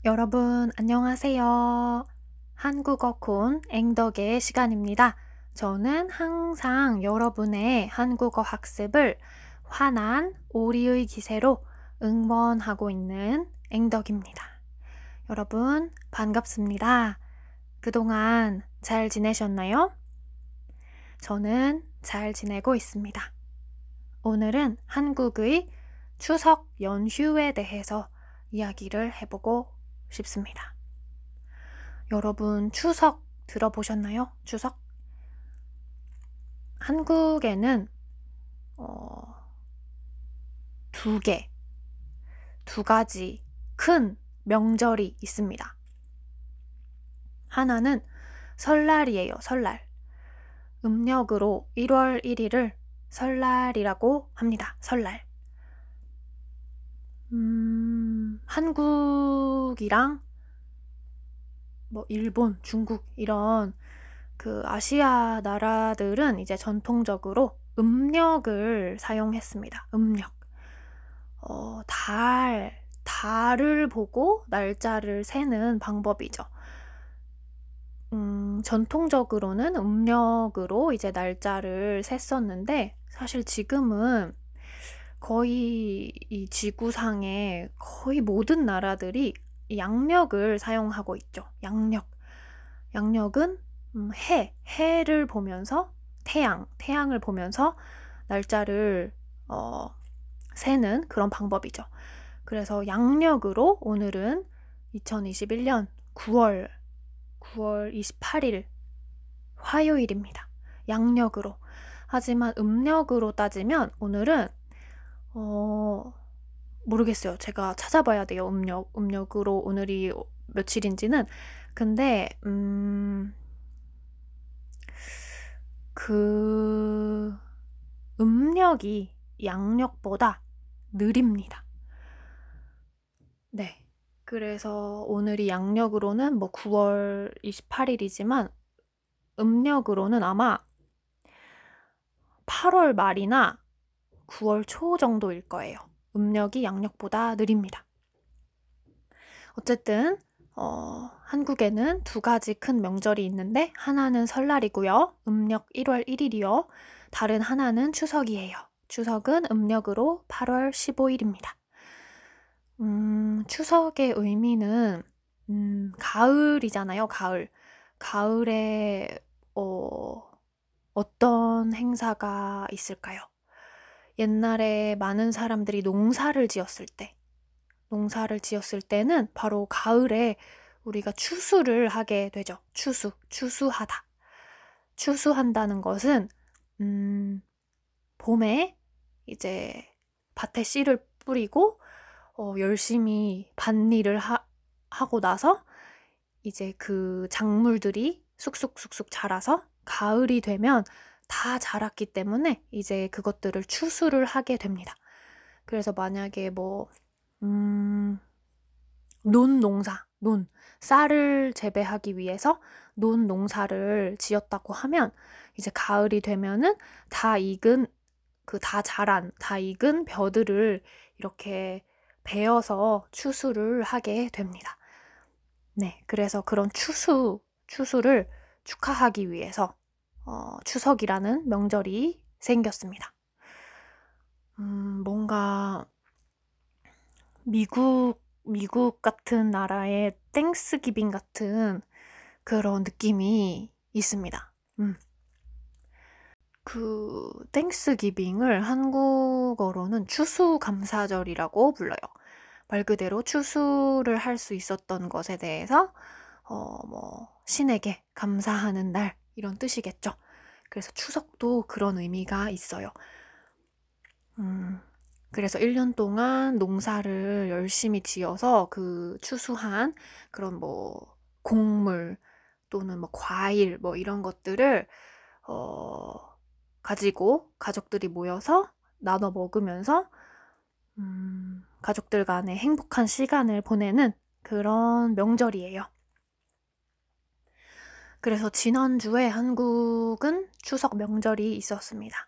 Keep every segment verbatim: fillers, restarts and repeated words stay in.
여러분, 안녕하세요. 한국어 콘 앵덕의 시간입니다. 저는 항상 여러분의 한국어 학습을 환한 오리의 기세로 응원하고 있는 앵덕입니다. 여러분, 반갑습니다. 그동안 잘 지내셨나요? 저는 잘 지내고 있습니다. 오늘은 한국의 추석 연휴에 대해서 이야기를 해보고 싶습니다. 여러분 추석 들어보셨나요? 추석? 한국에는 어, 두 개, 두 가지 큰 명절이 있습니다. 하나는 설날이에요. 설날. 음력으로 일월 일일을 설날이라고 합니다. 설날. 음, 한국이랑 뭐 일본, 중국 이런 그 아시아 나라들은 이제 전통적으로 음력을 사용했습니다. 음력. 어, 달, 달을 보고 날짜를 세는 방법이죠. 음, 전통적으로는 음력으로 이제 날짜를 셌었는데 사실 지금은 거의 이 지구상의 거의 모든 나라들이 양력을 사용하고 있죠. 양력. 양력은 음, 해, 해를 보면서 태양, 태양을 보면서 날짜를 어, 세는 그런 방법이죠. 그래서 양력으로 오늘은 이천이십일년 구월, 구월 이십팔일 화요일입니다. 양력으로. 하지만 음력으로 따지면 오늘은 어, 모르겠어요. 제가 찾아봐야 돼요. 음력, 음력으로 오늘이 며칠인지는. 근데 음, 그 음력이 양력보다 느립니다. 네. 그래서 오늘이 양력으로는 뭐 구월 이십팔일이지만 음력으로는 아마 팔월 말이나 구월 초 정도일 거예요. 음력이 양력보다 느립니다. 어쨌든 어, 한국에는 두 가지 큰 명절이 있는데 하나는 설날이고요. 음력 일월 일일이요. 다른 하나는 추석이에요. 추석은 음력으로 팔월 십오일입니다. 음, 추석의 의미는 음, 가을이잖아요. 가을. 가을에 어, 어떤 행사가 있을까요? 옛날에 많은 사람들이 농사를 지었을 때 농사를 지었을 때는 바로 가을에 우리가 추수를 하게 되죠. 추수, 추수하다. 추수한다는 것은 음, 봄에 이제 밭에 씨를 뿌리고 어, 열심히 밭일을 하, 하고 나서 이제 그 작물들이 쑥쑥쑥쑥 자라서 가을이 되면 다 자랐기 때문에 이제 그것들을 추수를 하게 됩니다. 그래서 만약에 뭐 음, 논 농사, 논, 쌀을 재배하기 위해서 논 농사를 지었다고 하면 이제 가을이 되면은 다 익은, 그 다 자란, 다 익은 벼들을 이렇게 베어서 추수를 하게 됩니다. 네, 그래서 그런 추수, 추수를 축하하기 위해서 어, 추석이라는 명절이 생겼습니다. 음, 뭔가 미국, 미국 같은 나라의 땡스기빙 같은 그런 느낌이 있습니다. 음. 그 땡스기빙을 한국어로는 추수감사절이라고 불러요. 말 그대로 추수를 할 수 있었던 것에 대해서 어, 뭐 신에게 감사하는 날 이런 뜻이겠죠. 그래서 추석도 그런 의미가 있어요. 음, 그래서 일 년 동안 농사를 열심히 지어서 그 추수한 그런 뭐 곡물 또는 뭐 과일 뭐 이런 것들을 어, 가지고 가족들이 모여서 나눠 먹으면서 음, 가족들 간에 행복한 시간을 보내는 그런 명절이에요. 그래서 지난주에 한국은 추석 명절이 있었습니다.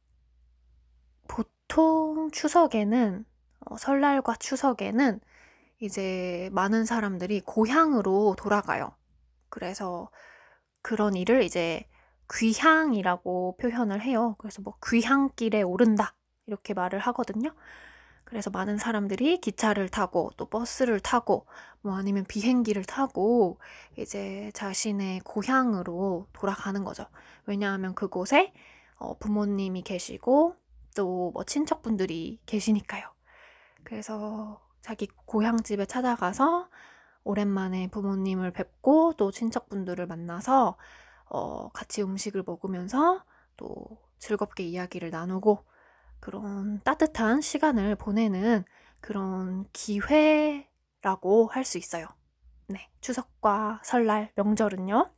보통 추석에는 어, 설날과 추석에는 이제 많은 사람들이 고향으로 돌아가요. 그래서 그런 일을 이제 귀향이라고 표현을 해요. 그래서 뭐 귀향길에 오른다 이렇게 말을 하거든요. 그래서 많은 사람들이 기차를 타고 또 버스를 타고 뭐 아니면 비행기를 타고 이제 자신의 고향으로 돌아가는 거죠. 왜냐하면 그곳에 어, 부모님이 계시고 또 뭐 친척분들이 계시니까요. 그래서 자기 고향집에 찾아가서 오랜만에 부모님을 뵙고 또 친척분들을 만나서 어, 같이 음식을 먹으면서 또 즐겁게 이야기를 나누고 그런 따뜻한 시간을 보내는 그런 기회라고 할 수 있어요. 네, 추석과 설날, 명절은요.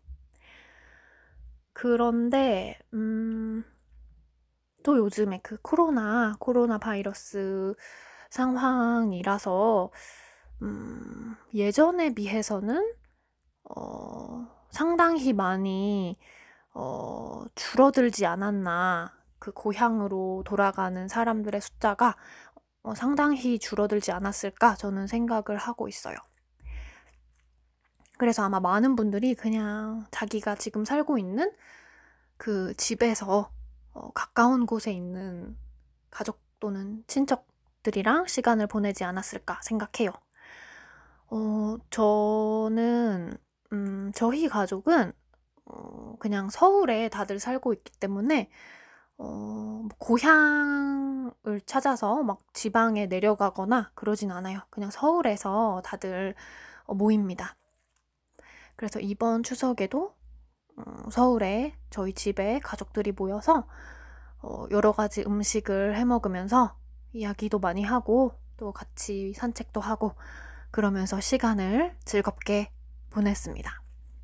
그런데 음, 또 요즘에 그 코로나, 코로나 바이러스 상황이라서 음, 예전에 비해서는 어, 상당히 많이 어, 줄어들지 않았나. 그 고향으로 돌아가는 사람들의 숫자가 어, 상당히 줄어들지 않았을까 저는 생각을 하고 있어요. 그래서 아마 많은 분들이 그냥 자기가 지금 살고 있는 그 집에서 어, 가까운 곳에 있는 가족 또는 친척들이랑 시간을 보내지 않았을까 생각해요. 어, 저는, 음, 저희 가족은 어, 그냥 서울에 다들 살고 있기 때문에 어, 뭐 고향을 찾아서 막 지방에 내려가거나 그러진 않아요. 그냥 서울에서 다들 어, 모입니다. 그래서 이번 추석에도 어, 서울에 저희 집에 가족들이 모여서 어, 여러 가지 음식을 해 먹으면서 이야기도 많이 하고 또 같이 산책도 하고 그러면서 시간을 즐겁게 보냈습니다.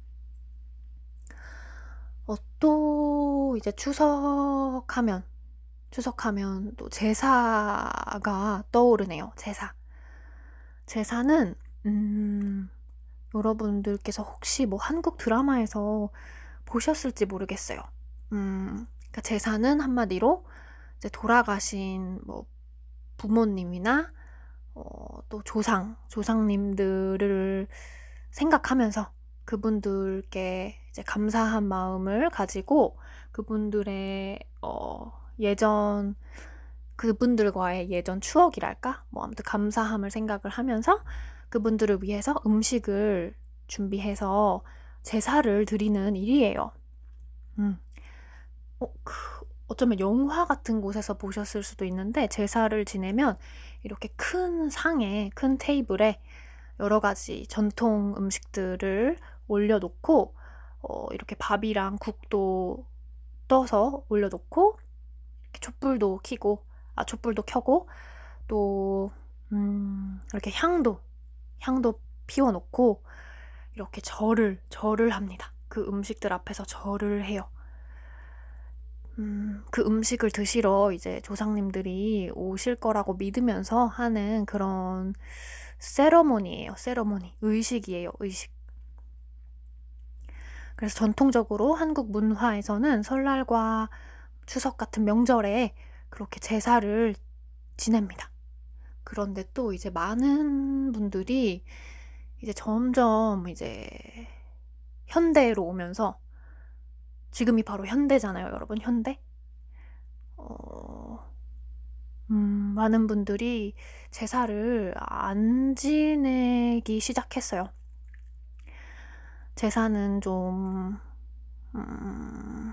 어, 또 이제 추석하면 추석하면 또 제사가 떠오르네요. 제사. 제사는 음, 여러분들께서 혹시 뭐 한국 드라마에서 보셨을지 모르겠어요. 음, 그러니까 제사는 한마디로 이제 돌아가신 뭐 부모님이나 어, 또 조상, 조상님들을 생각하면서 그분들께 이제 감사한 마음을 가지고 그분들의 어, 예전 그분들과의 예전 추억이랄까? 뭐 아무튼 감사함을 생각을 하면서 그분들을 위해서 음식을 준비해서 제사를 드리는 일이에요. 음. 어, 그, 어쩌면 영화 같은 곳에서 보셨을 수도 있는데 제사를 지내면 이렇게 큰 상에, 큰 테이블에 여러 가지 전통 음식들을 올려놓고 어, 이렇게 밥이랑 국도 떠서 올려놓고 이렇게 촛불도 켜고 아 촛불도 켜고 또 음, 이렇게 향도 향도 피워놓고 이렇게 절을 절을 합니다. 그 음식들 앞에서 절을 해요. 음, 그 음식을 드시러 이제 조상님들이 오실 거라고 믿으면서 하는 그런 세러모니예요. 세러모니. 의식이에요. 의식. 그래서 전통적으로 한국 문화에서는 설날과 추석 같은 명절에 그렇게 제사를 지냅니다. 그런데 또 이제 많은 분들이 이제 점점 이제 현대로 오면서 지금이 바로 현대잖아요, 여러분. 현대? 어, 음, 많은 분들이 제사를 안 지내기 시작했어요. 제사는 좀, 음,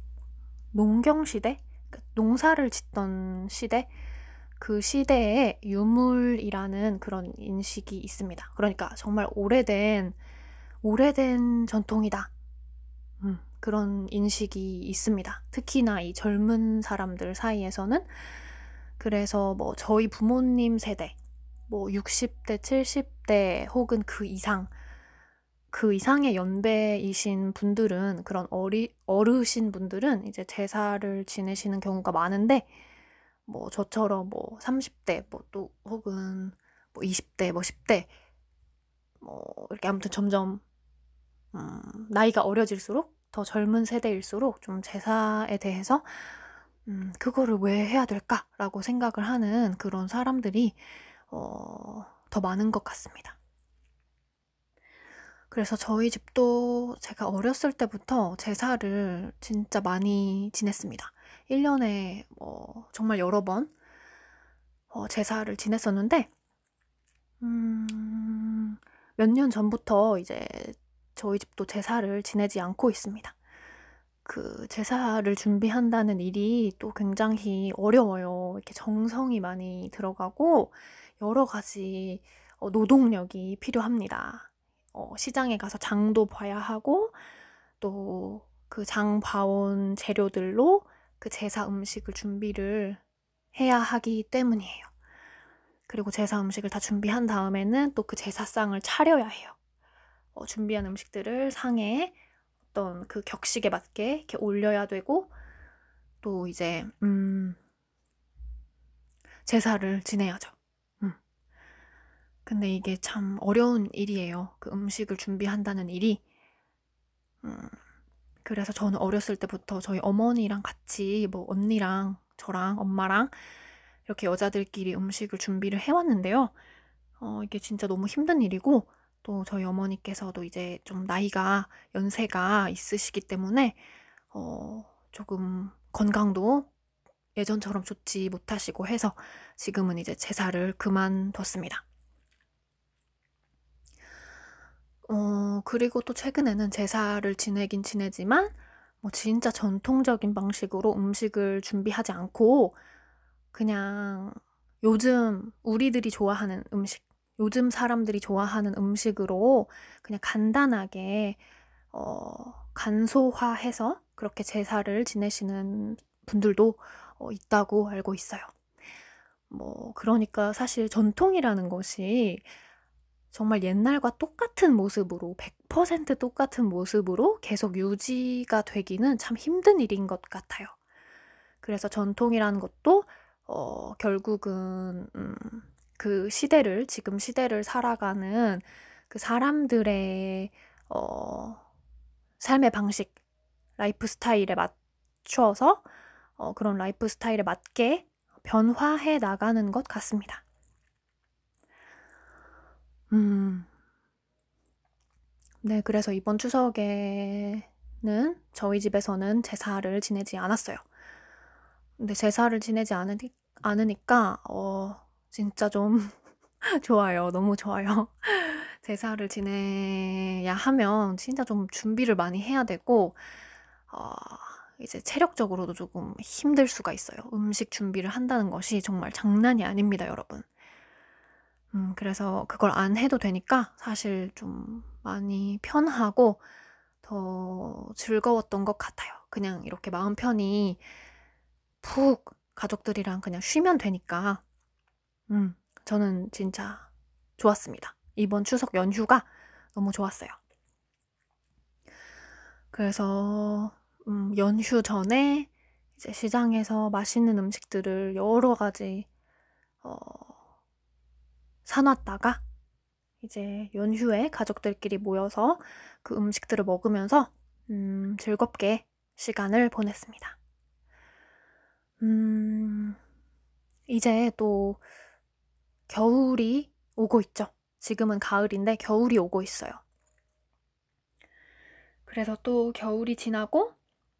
농경시대? 그러니까 농사를 짓던 시대? 그 시대에 유물이라는 그런 인식이 있습니다. 그러니까 정말 오래된, 오래된 전통이다. 음, 그런 인식이 있습니다. 특히나 이 젊은 사람들 사이에서는. 그래서 뭐 저희 부모님 세대, 뭐 육십 대, 칠십 대 혹은 그 이상, 그 이상의 연배이신 분들은 그런 어리, 어르신 분들은 이제 제사를 지내시는 경우가 많은데 뭐 저처럼 뭐 삼십 대, 뭐 또 혹은 뭐 이십 대, 뭐 십 대 뭐 이렇게 아무튼 점점 음, 나이가 어려질수록 더 젊은 세대일수록 좀 제사에 대해서 음, 그거를 왜 해야 될까라고 생각을 하는 그런 사람들이 어, 더 많은 것 같습니다. 그래서 저희 집도 제가 어렸을 때부터 제사를 진짜 많이 지냈습니다. 일 년에 뭐 정말 여러 번 어, 제사를 지냈었는데 음, 몇 년 전부터 이제 저희 집도 제사를 지내지 않고 있습니다. 그 제사를 준비한다는 일이 또 굉장히 어려워요. 이렇게 정성이 많이 들어가고 여러 가지 어, 노동력이 필요합니다. 어, 시장에 가서 장도 봐야 하고 또 그 장 봐온 재료들로 그 제사 음식을 준비를 해야 하기 때문이에요. 그리고 제사 음식을 다 준비한 다음에는 또 그 제사상을 차려야 해요. 어, 준비한 음식들을 상에 어떤 그 격식에 맞게 이렇게 올려야 되고 또 이제 음, 제사를 지내야죠. 음. 근데 이게 참 어려운 일이에요. 그 음식을 준비한다는 일이. 음, 그래서 저는 어렸을 때부터 저희 어머니랑 같이 뭐 언니랑 저랑 엄마랑 이렇게 여자들끼리 음식을 준비를 해왔는데요. 어, 이게 진짜 너무 힘든 일이고 또 저희 어머니께서도 이제 좀 나이가 연세가 있으시기 때문에 어, 조금 건강도 예전처럼 좋지 못하시고 해서 지금은 이제 제사를 그만뒀습니다. 어, 그리고 또 최근에는 제사를 지내긴 지내지만 뭐 진짜 전통적인 방식으로 음식을 준비하지 않고 그냥 요즘 우리들이 좋아하는 음식, 요즘 사람들이 좋아하는 음식으로 그냥 간단하게 어, 간소화해서 그렇게 제사를 지내시는 분들도 어, 있다고 알고 있어요. 뭐 그러니까 사실 전통이라는 것이 정말 옛날과 똑같은 모습으로 백 퍼센트 똑같은 모습으로 계속 유지가 되기는 참 힘든 일인 것 같아요. 그래서 전통이라는 것도 어, 결국은 음, 그 시대를 지금 시대를 살아가는 그 사람들의 어, 삶의 방식, 라이프 스타일에 맞춰서 어, 그런 라이프 스타일에 맞게 변화해 나가는 것 같습니다. 음, 네, 그래서 이번 추석에는 저희 집에서는 제사를 지내지 않았어요. 근데 제사를 지내지 않으니, 않으니까 어, 진짜 좀 좋아요. 너무 좋아요. 제사를 지내야 하면 진짜 좀 준비를 많이 해야 되고 어, 이제 체력적으로도 조금 힘들 수가 있어요. 음식 준비를 한다는 것이 정말 장난이 아닙니다, 여러분. 음, 그래서 그걸 안 해도 되니까 사실 좀 많이 편하고 더 즐거웠던 것 같아요. 그냥 이렇게 마음 편히 푹 가족들이랑 그냥 쉬면 되니까 음, 저는 진짜 좋았습니다. 이번 추석 연휴가 너무 좋았어요. 그래서 음, 연휴 전에 이제 시장에서 맛있는 음식들을 여러 가지 어, 사놨다가 이제 연휴에 가족들끼리 모여서 그 음식들을 먹으면서 음, 즐겁게 시간을 보냈습니다. 음, 이제 또 겨울이 오고 있죠. 지금은 가을인데 겨울이 오고 있어요. 그래서 또 겨울이 지나고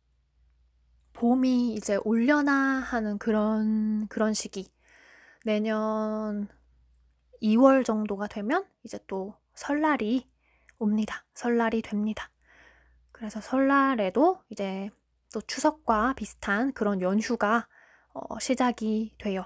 봄이 이제 올려나 하는 그런, 그런 시기. 내년 이월 정도가 되면 이제 또 설날이 옵니다. 설날이 됩니다. 그래서 설날에도 이제 또 추석과 비슷한 그런 연휴가 어, 시작이 돼요.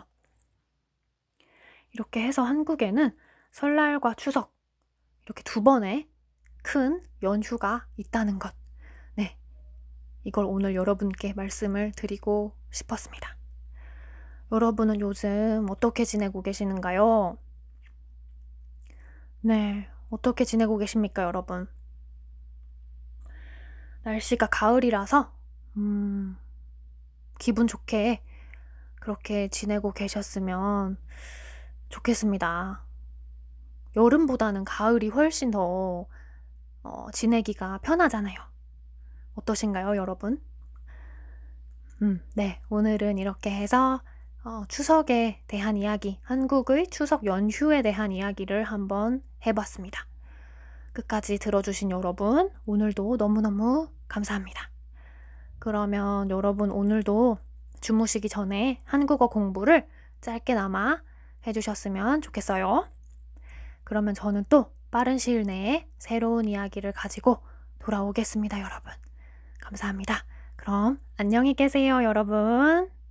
이렇게 해서 한국에는 설날과 추석 이렇게 두 번의 큰 연휴가 있다는 것. 네. 이걸 오늘 여러분께 말씀을 드리고 싶었습니다. 여러분은 요즘 어떻게 지내고 계시는가요? 네. 어떻게 지내고 계십니까, 여러분? 날씨가 가을이라서, 음, 기분 좋게 그렇게 지내고 계셨으면 좋겠습니다. 여름보다는 가을이 훨씬 더 어, 지내기가 편하잖아요. 어떠신가요, 여러분? 음, 네. 오늘은 이렇게 해서 어, 추석에 대한 이야기, 한국의 추석 연휴에 대한 이야기를 한번 해봤습니다. 끝까지 들어주신 여러분, 오늘도 너무너무 감사합니다. 그러면 여러분 오늘도 주무시기 전에 한국어 공부를 짧게나마 해주셨으면 좋겠어요. 그러면 저는 또 빠른 시일 내에 새로운 이야기를 가지고 돌아오겠습니다, 여러분. 감사합니다. 그럼 안녕히 계세요, 여러분.